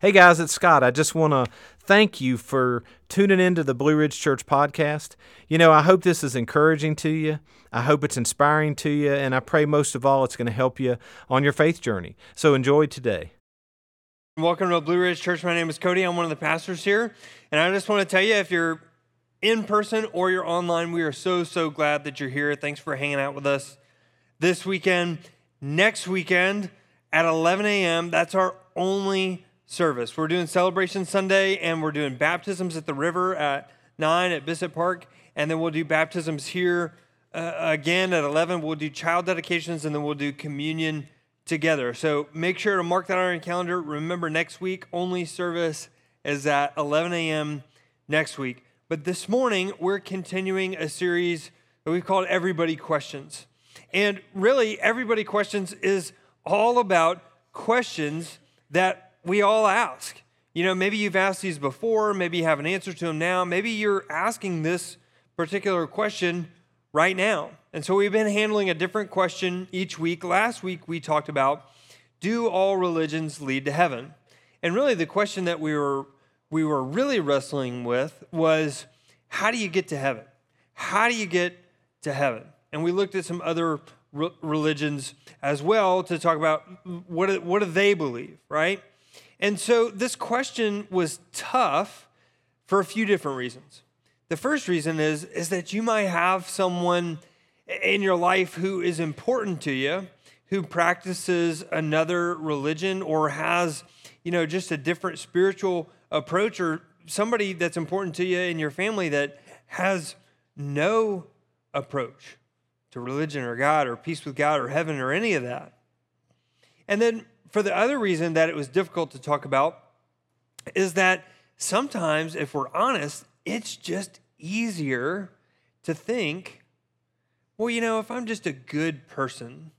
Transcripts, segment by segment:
Hey guys, it's Scott. I just want to thank you for tuning into the Blue Ridge Church podcast. I hope this is encouraging to you. I hope it's inspiring to you, and I pray most of all it's going to help you on your faith journey. So enjoy today. Welcome to Blue Ridge Church. My name is Cody. I'm one of the pastors here, and I just want to tell you, if you're in person or you're online, we are so glad that you're here. Thanks for hanging out with us this weekend. Next weekend at 11 a.m., that's our only service. We're doing Celebration Sunday, and we're doing baptisms at the river at 9 at Bissett Park, and then we'll do baptisms here again at 11. We'll do child dedications, and then we'll do communion together. So make sure to mark that on your calendar. Remember, next week, only service is at 11 a.m. next week. But this morning, we're continuing a series that we've called Everybody Questions. And really, Everybody Questions is all about questions that we all ask. Maybe you've asked these before, maybe you have an answer to them now, maybe you're asking this particular question right now. And so we've been handling a different question each week. Last week we talked about, do all religions lead to heaven? And really the question that we were really wrestling with was, how do you get to heaven? How do you get to heaven? And we looked at some other religions as well to talk about what do they believe, right? And so this question was tough for a few different reasons. The first reason is that you might have someone in your life who is important to you, who practices another religion or has, just a different spiritual approach, or somebody that's important to you in your family that has no approach to religion or God or peace with God or heaven or any of that. And then for the other reason that it was difficult to talk about is that sometimes, if we're honest, it's just easier to think, well, if I'm just a good person,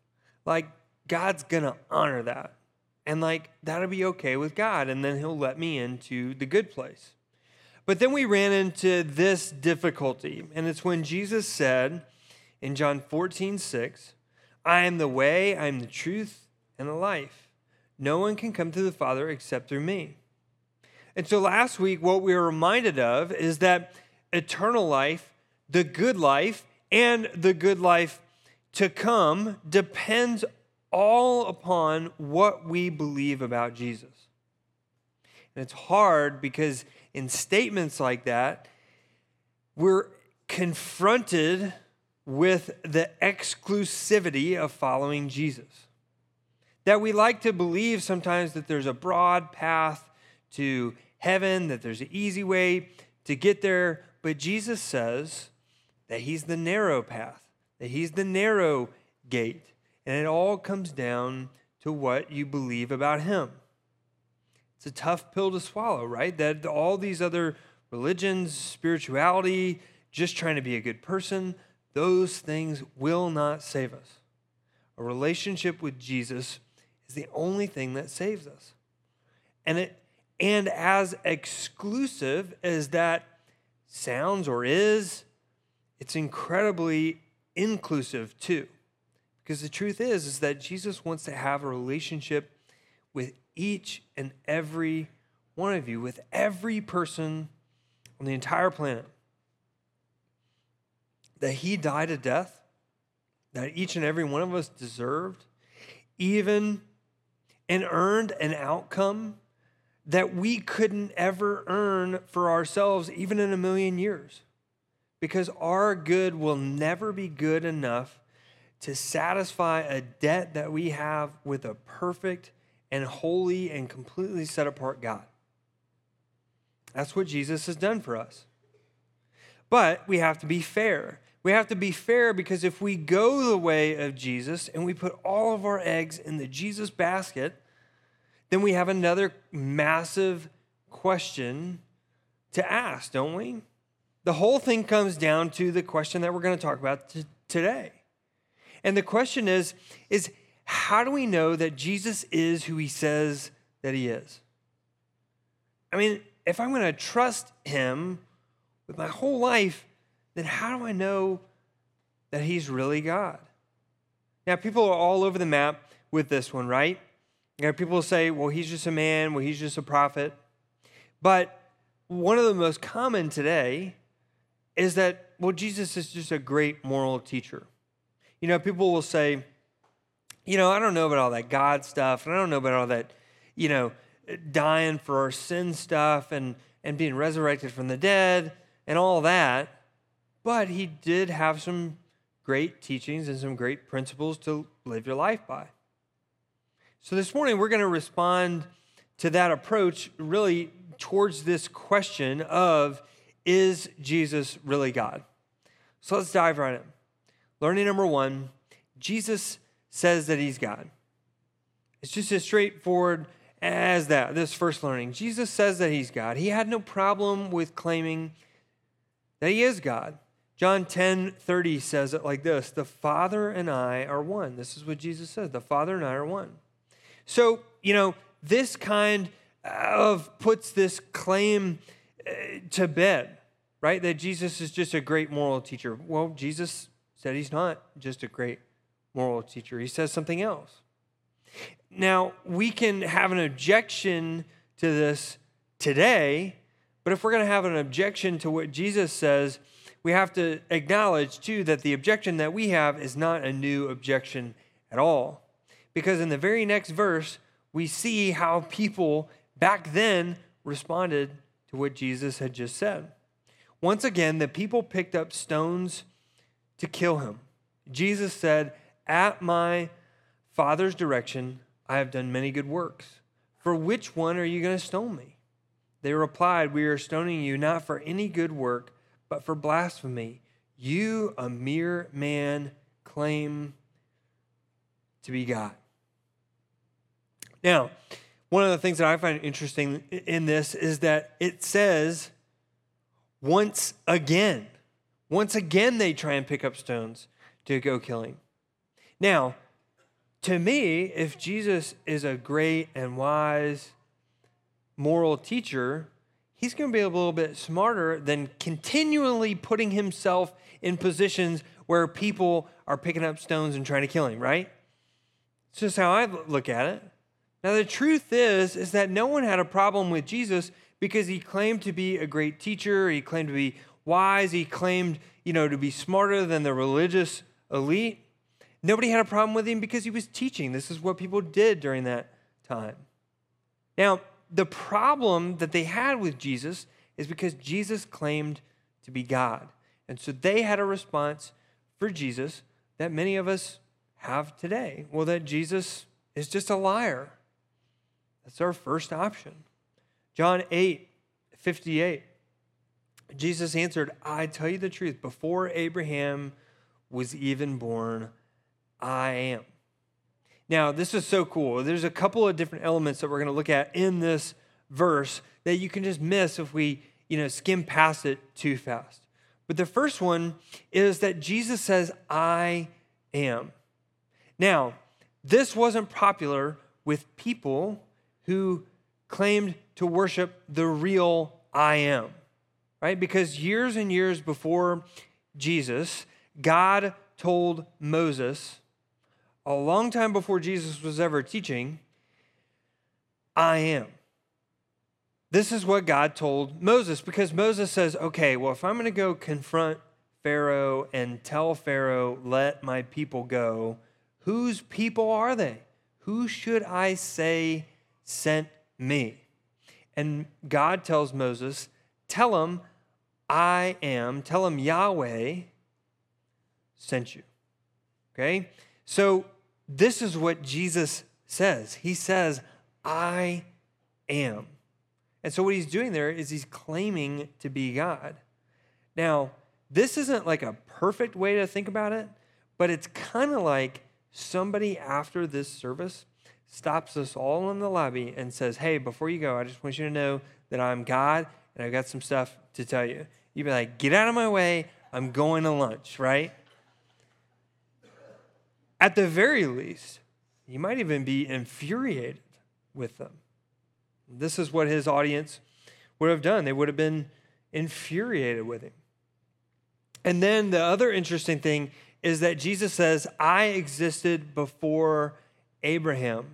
God's going to honor that. And that'll be okay with God. And then he'll let me into the good place. But then we ran into this difficulty. And it's when Jesus said in John 14:6, I am the way, I am the truth, and the life. No one can come to the Father except through me. And so last week, what we were reminded of is that eternal life, the good life, and the good life to come depends all upon what we believe about Jesus. And it's hard because in statements like that, we're confronted with the exclusivity of following Jesus. That we like to believe sometimes that there's a broad path to heaven, that there's an easy way to get there, but Jesus says that he's the narrow path, that he's the narrow gate, and it all comes down to what you believe about him. It's a tough pill to swallow, right? That all these other religions, spirituality, just trying to be a good person, those things will not save us. A relationship with Jesus is the only thing that saves us. And as exclusive as that sounds or is, it's incredibly inclusive too. Because the truth is that Jesus wants to have a relationship with each and every one of you, with every person on the entire planet. That he died a death that each and every one of us deserved, and earned an outcome that we couldn't ever earn for ourselves, even in 1,000,000 years. Because our good will never be good enough to satisfy a debt that we have with a perfect and holy and completely set apart God. That's what Jesus has done for us. But we have to be fair. We have to be fair because if we go the way of Jesus and we put all of our eggs in the Jesus basket, then we have another massive question to ask, don't we? The whole thing comes down to the question that we're going to talk about today. And the question is how do we know that Jesus is who he says that he is? I mean, if I'm going to trust him with my whole life, then how do I know that he's really God? Now, people are all over the map with this one, right? People say, well, he's just a man, well, he's just a prophet. But one of the most common today is that, well, Jesus is just a great moral teacher. People will say, I don't know about all that God stuff, and I don't know about all that, dying for our sin stuff and being resurrected from the dead and all that. But he did have some great teachings and some great principles to live your life by. So this morning, we're going to respond to that approach really towards this question of, is Jesus really God? So let's dive right in. Learning number one, Jesus says that he's God. It's just as straightforward as that, this first learning. Jesus says that he's God. He had no problem with claiming that he is God. John 10:30 says it like this: the Father and I are one. This is what Jesus says. The Father and I are one. So, this kind of puts this claim to bed, right? That Jesus is just a great moral teacher. Well, Jesus said he's not just a great moral teacher. He says something else. Now, we can have an objection to this today, but if we're going to have an objection to what Jesus says, we have to acknowledge, too, that the objection that we have is not a new objection at all. Because in the very next verse, we see how people back then responded to what Jesus had just said. Once again, the people picked up stones to kill him. Jesus said, "At my Father's direction, I have done many good works. For which one are you going to stone me?" They replied, "We are stoning you not for any good work, but for blasphemy. You, a mere man, claim to be God." Now, one of the things that I find interesting in this is that it says, once again they try and pick up stones to go kill him. Now, to me, if Jesus is a great and wise moral teacher, he's going to be a little bit smarter than continually putting himself in positions where people are picking up stones and trying to kill him, right? It's just how I look at it. Now, the truth is that no one had a problem with Jesus because he claimed to be a great teacher. He claimed to be wise. He claimed, to be smarter than the religious elite. Nobody had a problem with him because he was teaching. This is what people did during that time. Now, the problem that they had with Jesus is because Jesus claimed to be God. And so they had a response for Jesus that many of us have today. Well, that Jesus is just a liar. That's our first option. John 8:58. Jesus answered, "I tell you the truth, before Abraham was even born, I am." Now, this is so cool. There's a couple of different elements that we're going to look at in this verse that you can just miss if we, skim past it too fast. But the first one is that Jesus says, "I am." Now, this wasn't popular with people who claimed to worship the real I am, right? Because years and years before Jesus, God told Moses, a long time before Jesus was ever teaching, "I am." This is what God told Moses, because Moses says, okay, well, if I'm going to go confront Pharaoh and tell Pharaoh, "Let my people go," whose people are they? Who should I say sent me? And God tells Moses, tell him I am, tell him Yahweh sent you. Okay? So this is what Jesus says. He says, "I am." And so what he's doing there is he's claiming to be God. Now, this isn't like a perfect way to think about it, but it's kind of like somebody after this service stops us all in the lobby and says, "Hey, before you go, I just want you to know that I'm God and I've got some stuff to tell you." You'd be like, "Get out of my way. I'm going to lunch," right? At the very least, you might even be infuriated with them. This is what his audience would have done. They would have been infuriated with him. And then the other interesting thing is that Jesus says, "I existed before Abraham."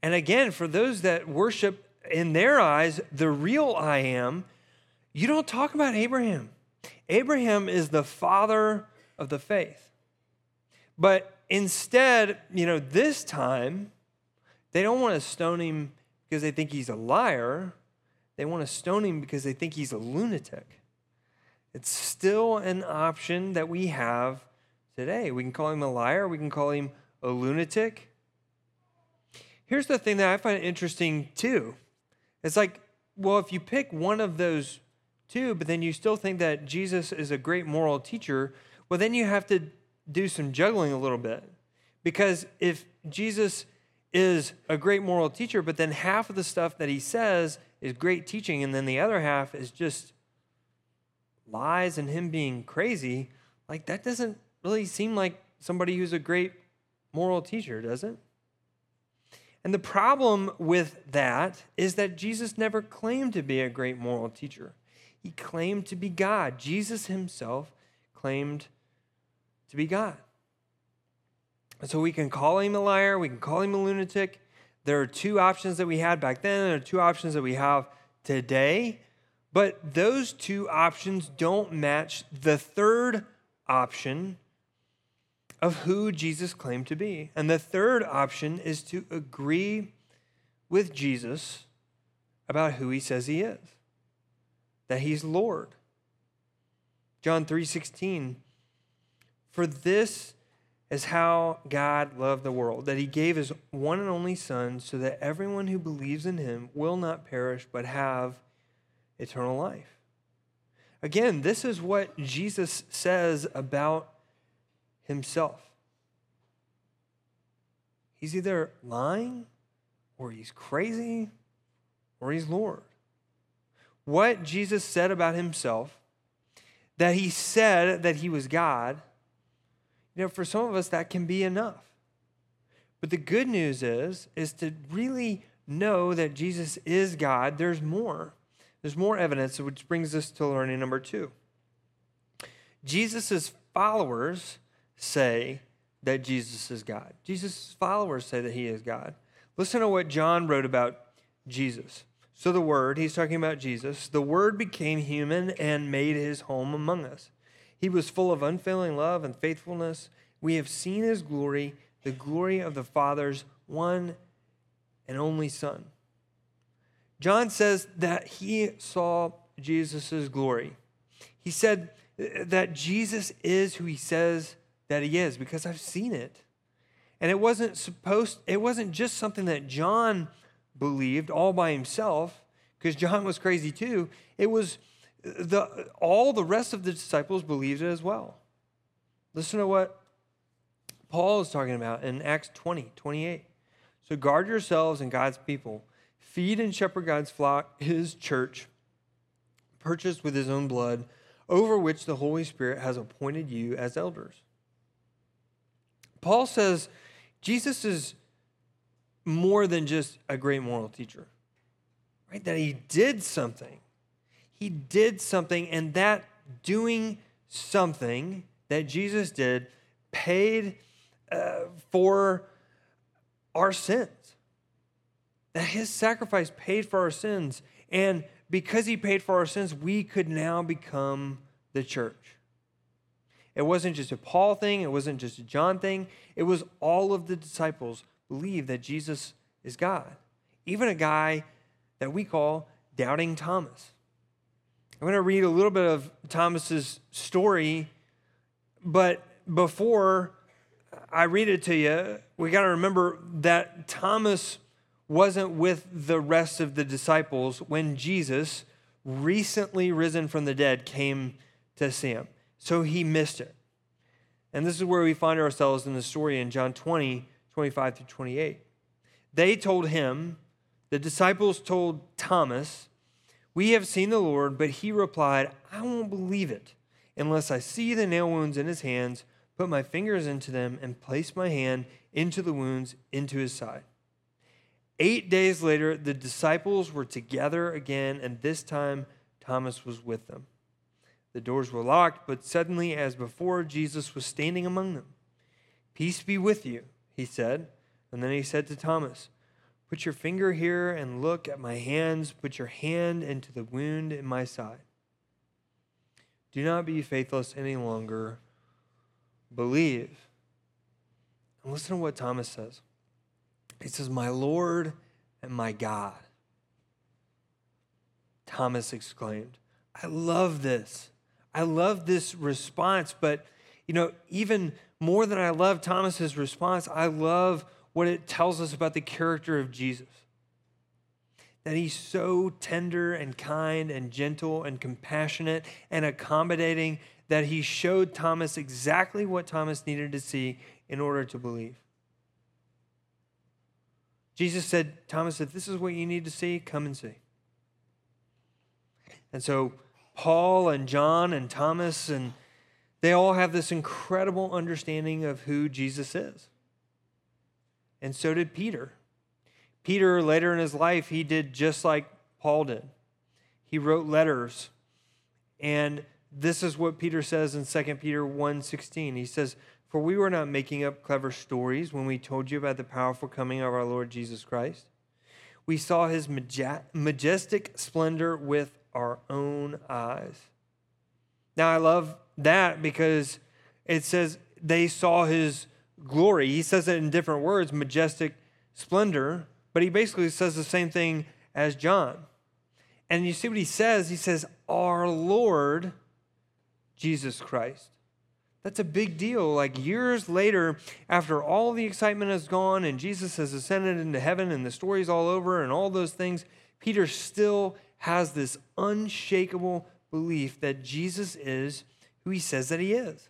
And again, for those that worship in their eyes the real I am, you don't talk about Abraham. Abraham is the father of the faith. But instead, this time, they don't want to stone him because they think he's a liar. They want to stone him because they think he's a lunatic. It's still an option that we have today. We can call him a liar. We can call him a lunatic. Here's the thing that I find interesting too. It's like, well, if you pick one of those two, but then you still think that Jesus is a great moral teacher, well, then you have to do some juggling a little bit. Because if Jesus is a great moral teacher, but then half of the stuff that he says is great teaching, and then the other half is just lies and him being crazy, like that doesn't really seem like somebody who's a great moral teacher, does it? And the problem with that is that Jesus never claimed to be a great moral teacher. He claimed to be God. Jesus himself claimed to be God. And so we can call him a liar, we can call him a lunatic. There are two options that we had back then, there are two options that we have today, but those two options don't match the third option of who Jesus claimed to be. And the third option is to agree with Jesus about who he says he is, that he's Lord. John 3:16, for this is how God loved the world, that he gave his one and only Son so that everyone who believes in him will not perish but have eternal life. Again, this is what Jesus says about himself. He's either lying, or he's crazy, or he's Lord. What Jesus said about himself, that he said that he was God, for some of us that can be enough. But the good news is to really know that Jesus is God. There's more. There's more evidence, which brings us to learning number 2. Jesus' followers say that Jesus is God. Jesus' followers say that he is God. Listen to what John wrote about Jesus. So the Word, he's talking about Jesus, the Word became human and made his home among us. He was full of unfailing love and faithfulness. We have seen his glory, the glory of the Father's one and only Son. John says that he saw Jesus' glory. He said that Jesus is who he says that he is, because I've seen it. And it wasn't just something that John believed all by himself, because John was crazy too. It was all the rest of the disciples believed it as well. Listen to what Paul is talking about in Acts 20:28. So guard yourselves and God's people. Feed and shepherd God's flock, his church, purchased with his own blood, over which the Holy Spirit has appointed you as elders. Paul says Jesus is more than just a great moral teacher, right? That he did something. He did something, and that doing something that Jesus did paid for our sins. That his sacrifice paid for our sins. And because he paid for our sins, we could now become the church. It wasn't just a Paul thing. It wasn't just a John thing. It was all of the disciples believe that Jesus is God. Even a guy that we call Doubting Thomas. I'm going to read a little bit of Thomas's story, but before I read it to you, we got to remember that Thomas wasn't with the rest of the disciples when Jesus, recently risen from the dead, came to see him. So he missed it. And this is where we find ourselves in the story in John 20:25-28. They told him, the disciples told Thomas, we have seen the Lord, but he replied, I won't believe it unless I see the nail wounds in his hands, put my fingers into them, and place my hand into the wounds into his side. 8 days later, the disciples were together again, and this time Thomas was with them. The doors were locked, but suddenly, as before, Jesus was standing among them. Peace be with you, he said. And then he said to Thomas, Put your finger here and look at my hands. Put your hand into the wound in my side. Do not be faithless any longer. Believe." And listen to what Thomas says. He says, "My Lord and my God." Thomas exclaimed. I love this. I love this response, but even more than I love Thomas's response, I love what it tells us about the character of Jesus. That he's so tender and kind and gentle and compassionate and accommodating that he showed Thomas exactly what Thomas needed to see in order to believe. Jesus said, "Thomas, if this is what you need to see, come and see." And so Paul and John and Thomas, and they all have this incredible understanding of who Jesus is. And so did Peter. Peter, later in his life, he did just like Paul did. He wrote letters. And this is what Peter says in 2 Peter 1:16. He says, "For we were not making up clever stories when we told you about the powerful coming of our Lord Jesus Christ. We saw his majestic splendor with our own eyes." Now, I love that because it says they saw his glory. He says it in different words, majestic splendor, but he basically says the same thing as John. And you see what he says? He says, "Our Lord Jesus Christ." That's a big deal. Like years later, after all the excitement has gone and Jesus has ascended into heaven and the story's all over and all those things, Peter still has this unshakable belief that Jesus is who he says that he is.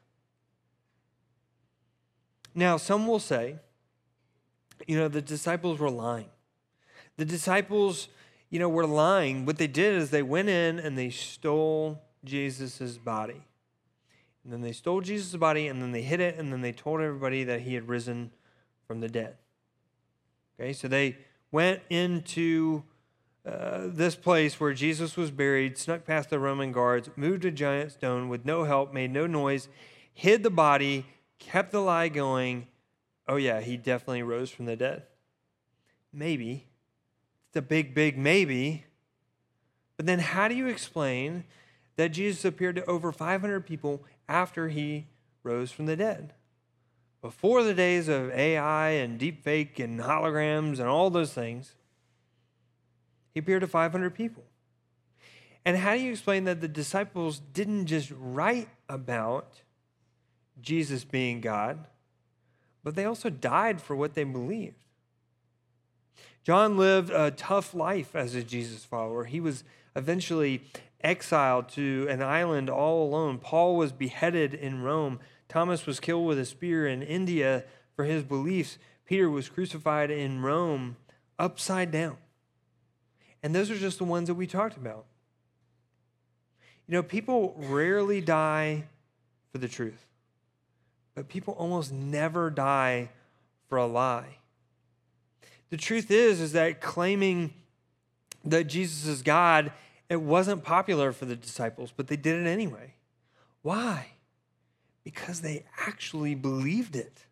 Now, some will say, the disciples were lying. The disciples, were lying. What they did is they went in and they stole Jesus' body. And then they stole Jesus' body and then they hid it and then they told everybody that he had risen from the dead. Okay, so they went into this place where Jesus was buried, snuck past the Roman guards, moved a giant stone with no help, made no noise, hid the body, kept the lie going. Oh yeah, he definitely rose from the dead. Maybe. It's a big, big maybe. But then how do you explain that Jesus appeared to over 500 people after he rose from the dead? Before the days of AI and deepfake and holograms and all those things, he appeared to 500 people. And how do you explain that the disciples didn't just write about Jesus being God, but they also died for what they believed? John lived a tough life as a Jesus follower. He was eventually exiled to an island all alone. Paul was beheaded in Rome. Thomas was killed with a spear in India for his beliefs. Peter was crucified in Rome upside down. And those are just the ones that we talked about. People rarely die for the truth, but people almost never die for a lie. The truth is that claiming that Jesus is God, it wasn't popular for the disciples, but they did it anyway. Why? Because they actually believed it.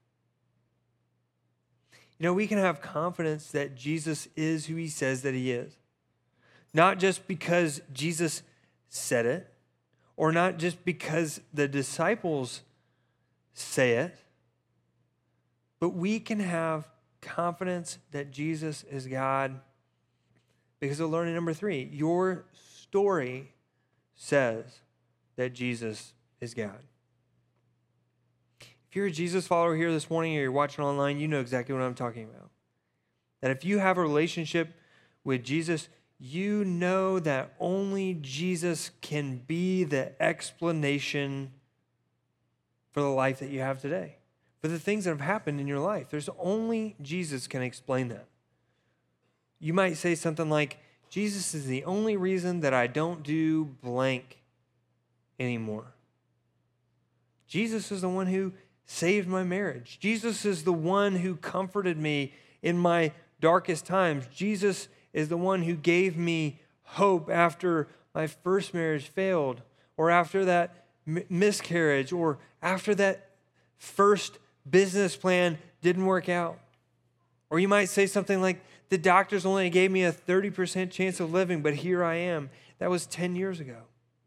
We can have confidence that Jesus is who he says that he is. Not just because Jesus said it, or not just because the disciples say it, but we can have confidence that Jesus is God because of learning number 3. Your story says that Jesus is God. If you're a Jesus follower here this morning or you're watching online, you know exactly what I'm talking about. That if you have a relationship with Jesus, you know that only Jesus can be the explanation for the life that you have today, for the things that have happened in your life. There's only Jesus can explain that. You might say something like, Jesus is the only reason that I don't do blank anymore. Jesus is the one who saved my marriage. Jesus is the one who comforted me in my darkest times. Jesus is the one who gave me hope after my first marriage failed, or after that miscarriage, or after that first business plan didn't work out. Or you might say something like, The doctors only gave me a 30% chance of living, but here I am. That was 10 years ago.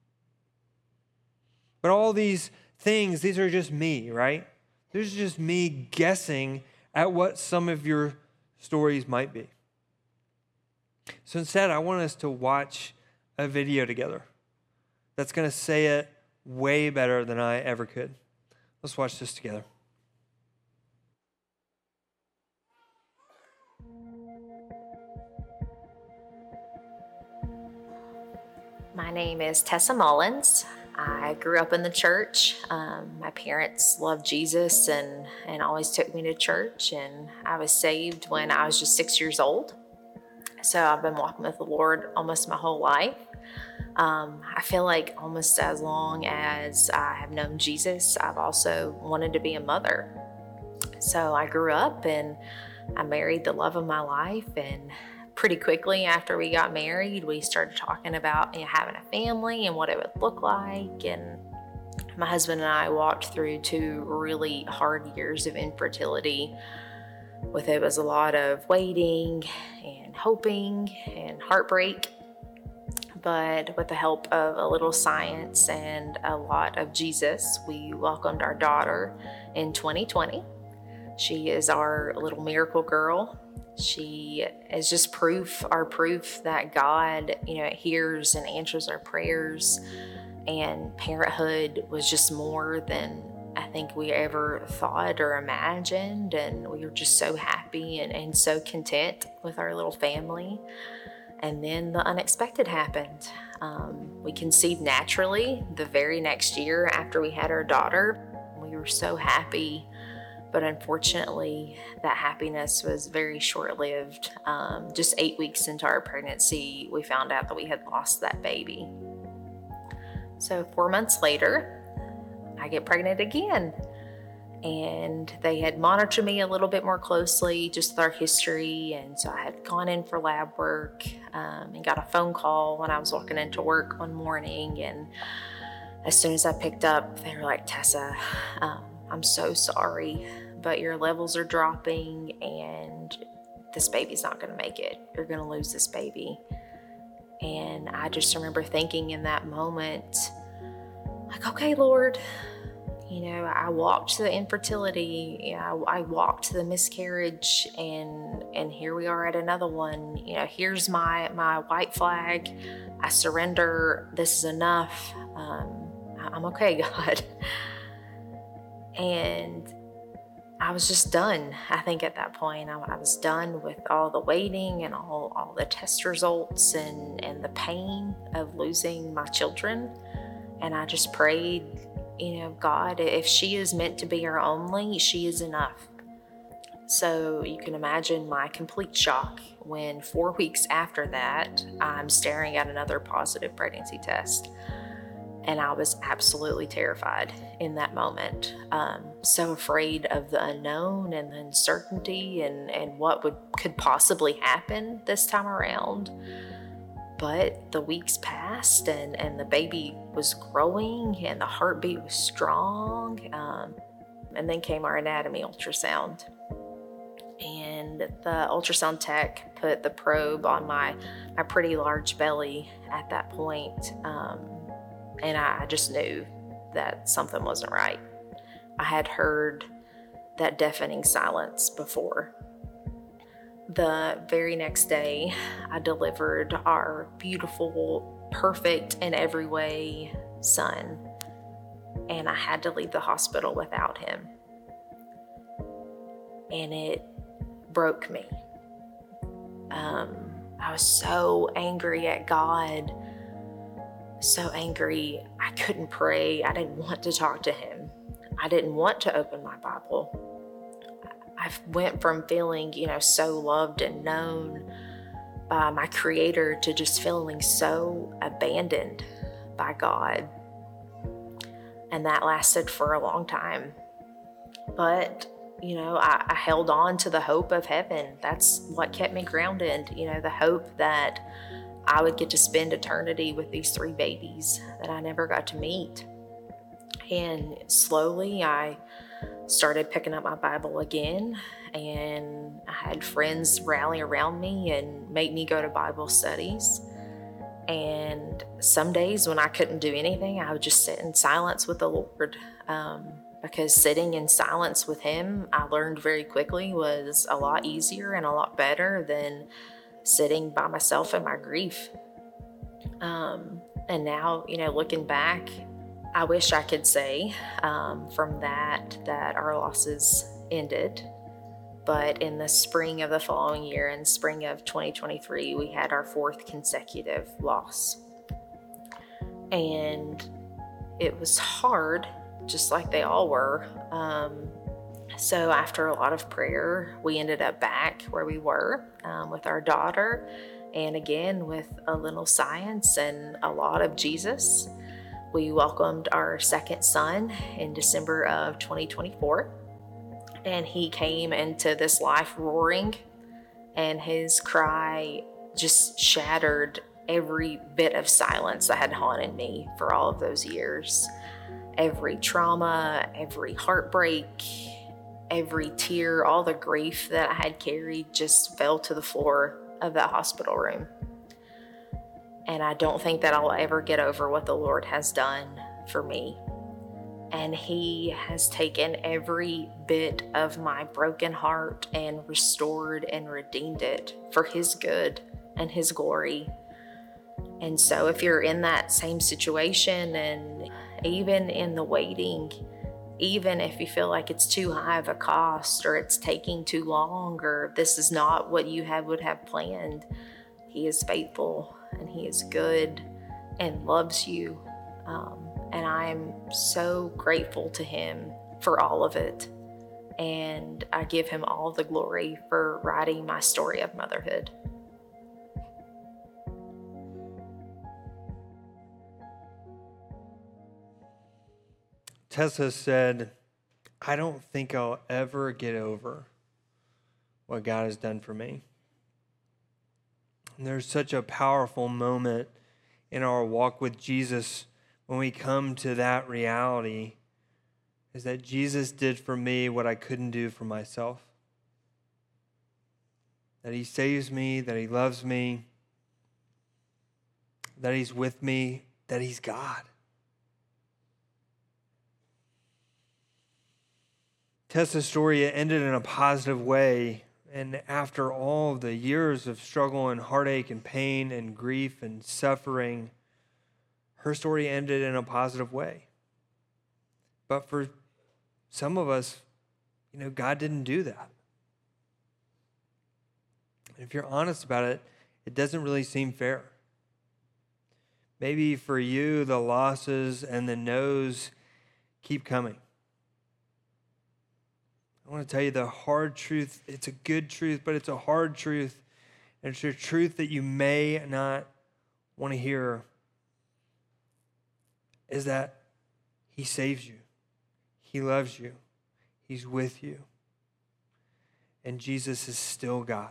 But all these things, these are just me, right? This is just me guessing at what some of your stories might be. So instead, I want us to watch a video together that's going to say it way better than I ever could. Let's watch this together. My name is Tessa Mullins. I grew up in the church. My parents loved Jesus and always took me to church, and I was saved when I was just 6 years old. So I've been walking with the Lord almost my whole life. I feel like almost as long as I have known Jesus, I've also wanted to be a mother. So I grew up and I married the love of my life, and pretty quickly after we got married, we started talking about having a family and what it would look like. And my husband and I walked through 2 really hard years of infertility. With it was a lot of waiting and hoping and heartbreak. But with the help of a little science and a lot of Jesus, we welcomed our daughter in 2020. She is our little miracle girl. She is just our proof that God, hears and answers our prayers. And parenthood was just more than I think we ever thought or imagined. And we were just so happy and so content with our little family. And then the unexpected happened. We conceived naturally the very next year after we had our daughter. We were so happy. But unfortunately, that happiness was very short-lived. Just 8 weeks into our pregnancy, we found out that we had lost that baby. So 4 months later, I get pregnant again. And they had monitored me a little bit more closely, just with our history. And so I had gone in for lab work and got a phone call when I was walking into work one morning. And as soon as I picked up, they were like, "Tessa, I'm so sorry, but your levels are dropping and this baby's not going to make it. You're going to lose this baby." And I just remember thinking in that moment, like, okay, Lord, I walked the infertility, I walked the miscarriage, and here we are at another one. Here's my white flag. I surrender. This is enough. I'm okay, God. And I was just done. I think at that point, I was done with all the waiting and all the test results and the pain of losing my children. And I just prayed, God, if she is meant to be our only, she is enough. So you can imagine my complete shock when 4 weeks after that, I'm staring at another positive pregnancy test. And I was absolutely terrified in that moment. So afraid of the unknown and the uncertainty and what could possibly happen this time around. But the weeks passed and the baby was growing and the heartbeat was strong. And then came our anatomy ultrasound. And the ultrasound tech put the probe on my pretty large belly at that point. And I just knew that something wasn't right. I had heard that deafening silence before. The very next day, I delivered our beautiful, perfect in every way son, and I had to leave the hospital without him. And it broke me. I was so angry at God. So angry, I couldn't pray. I didn't want to talk to him. I didn't want to open my Bible. I went from feeling, so loved and known by my Creator to just feeling so abandoned by God. And that lasted for a long time. But, I held on to the hope of heaven. That's what kept me grounded, the hope that I would get to spend eternity with these 3 babies that I never got to meet. And slowly I started picking up my Bible again, and I had friends rally around me and make me go to Bible studies. And some days when I couldn't do anything, I would just sit in silence with the Lord. Because sitting in silence with Him, I learned very quickly, was a lot easier and a lot better than sitting by myself in my grief. And now, looking back, I wish I could say from that our losses ended. But in the spring of the following year, in spring of 2023, we had our 4th consecutive loss. And it was hard, just like they all were. So after a lot of prayer, we ended up back where we were with our daughter. And again, with a little science and a lot of Jesus, we welcomed our 2nd son in December of 2024. And he came into this life roaring, and his cry just shattered every bit of silence that had haunted me for all of those years. Every trauma, every heartbreak, every tear, all the grief that I had carried just fell to the floor of that hospital room. And I don't think that I'll ever get over what the Lord has done for me. And He has taken every bit of my broken heart and restored and redeemed it for His good and His glory. And so if you're in that same situation, and even in the waiting, even if you feel like it's too high of a cost, or it's taking too long, or this is not what you would have planned, He is faithful and He is good and loves you. And I am so grateful to Him for all of it. And I give Him all the glory for writing my story of motherhood. Tessa said, I don't think I'll ever get over what God has done for me. And there's such a powerful moment in our walk with Jesus when we come to that reality, is that Jesus did for me what I couldn't do for myself. That He saves me, that He loves me, that He's with me, that He's God. Tessa's story ended in a positive way, and after all the years of struggle and heartache and pain and grief and suffering, her story ended in a positive way. But for some of us, God didn't do that. And if you're honest about it, it doesn't really seem fair. Maybe for you, the losses and the no's keep coming. I want to tell you the hard truth. It's a good truth, but it's a hard truth. And it's a truth that you may not want to hear, is that He saves you. He loves you. He's with you. And Jesus is still God.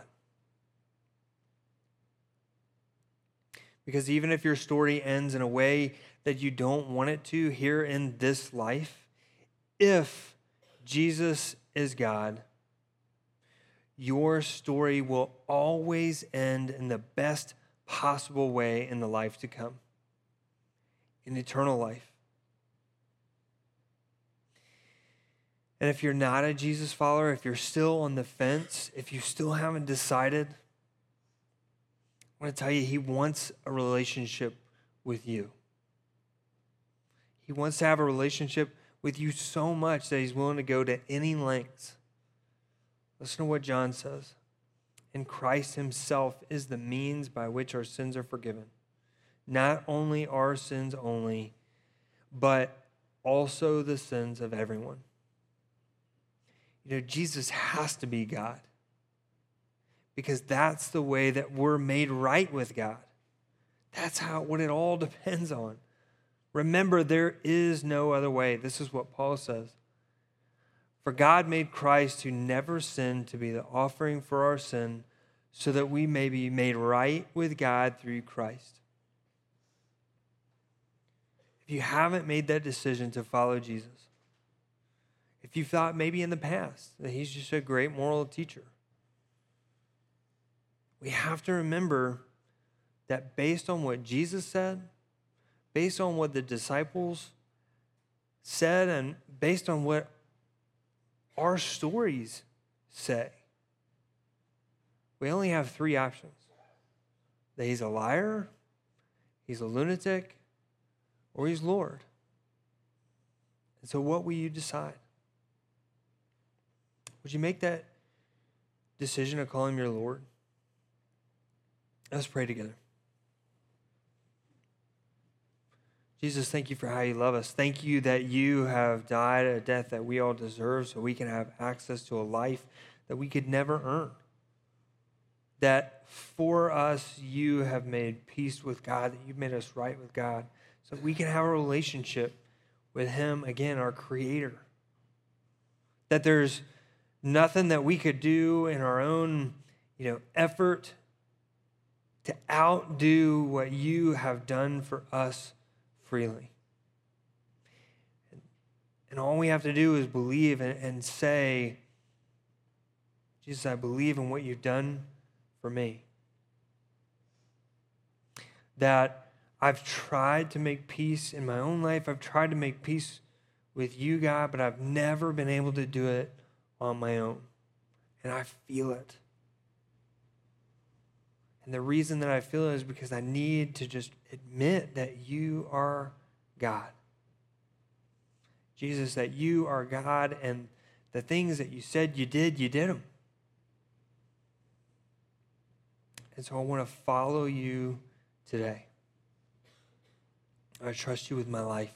Because even if your story ends in a way that you don't want it to here in this life, if Jesus is God, your story will always end in the best possible way in the life to come, in eternal life. And if you're not a Jesus follower, if you're still on the fence, if you still haven't decided, I want to tell you, He wants a relationship with you. He wants to have a relationship with you so much that He's willing to go to any lengths. Listen to what John says. And Christ Himself is the means by which our sins are forgiven. Not only our sins only, but also the sins of everyone. Jesus has to be God, because that's the way that we're made right with God. That's what it all depends on. Remember, there is no other way. This is what Paul says. For God made Christ, who never sinned, to be the offering for our sin, so that we may be made right with God through Christ. If you haven't made that decision to follow Jesus, if if you thought maybe in the past that he's just a great moral teacher. We have to remember that based on what Jesus said, based on what the disciples said, and based on what our stories say, we only have three options. That he's a liar, he's a lunatic, or he's Lord. And so what will you decide? Would you make that decision to call him your Lord? Let's pray together. Jesus, thank you for how you love us. Thank you that you have died a death that we all deserve so we can have access to a life that we could never earn. That for us, you have made peace with God, that you've made us right with God, so we can have a relationship with him, again, our Creator. That there's nothing that we could do in our own, effort to outdo what you have done for us freely. And all we have to do is believe and say, Jesus, I believe in what you've done for me. That I've tried to make peace in my own life. I've tried to make peace with you, God, but I've never been able to do it on my own. And I feel it. And the reason that I feel it is because I need to just admit that you are God. Jesus, that you are God, and the things that you said you did them. And so I want to follow you today. I trust you with my life.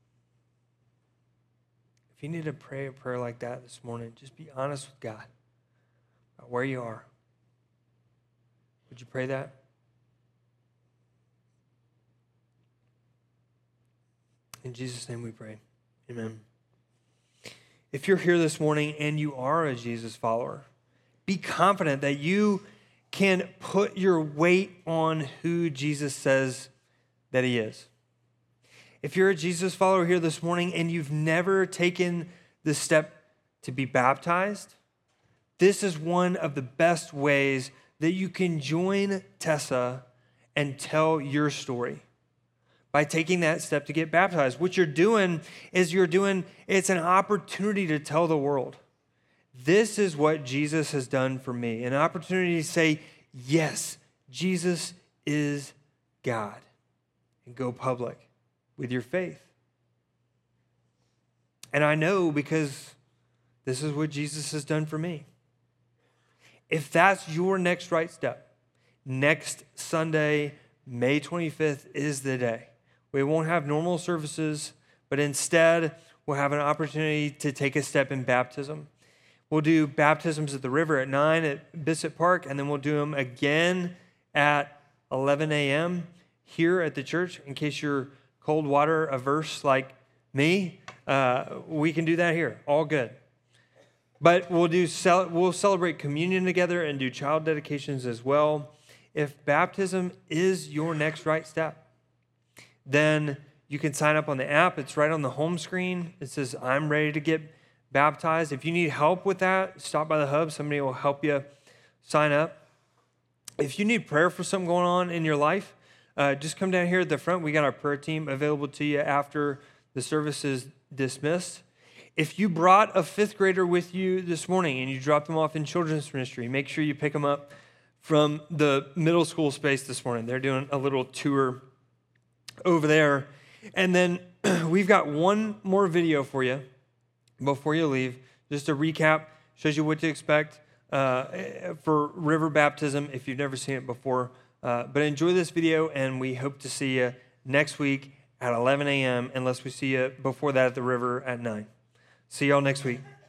If you need to pray a prayer like that this morning, just be honest with God about where you are. Would you pray that? In Jesus' name we pray. Amen. If you're here this morning and you are a Jesus follower, be confident that you can put your weight on who Jesus says that he is. If you're a Jesus follower here this morning and you've never taken the step to be baptized, this is one of the best ways that you can join Tessa and tell your story by taking that step to get baptized. What you're doing is it's an opportunity to tell the world, this is what Jesus has done for me. An opportunity to say, yes, Jesus is God. And go public with your faith. And I know because this is what Jesus has done for me. If that's your next right step, next Sunday, May 25th is the day. We won't have normal services, but instead we'll have an opportunity to take a step in baptism. We'll do baptisms at the river at 9 at Bissett Park, and then we'll do them again at 11 a.m. here at the church. In case you're cold water averse like me, we can do that here. All good. But we'll celebrate communion together and do child dedications as well. If baptism is your next right step, then you can sign up on the app. It's right on the home screen. It says, I'm ready to get baptized. If you need help with that, stop by the hub. Somebody will help you sign up. If you need prayer for something going on in your life, just come down here at the front. We got our prayer team available to you after the service is dismissed. If you brought a fifth grader with you this morning and you dropped them off in children's ministry, make sure you pick them up from the middle school space this morning. They're doing a little tour over there. And then we've got one more video for you before you leave. Just a recap, shows you what to expect for river baptism if you've never seen it before. But enjoy this video, and we hope to see you next week at 11 a.m. unless we see you before that at the river at 9. See y'all next week.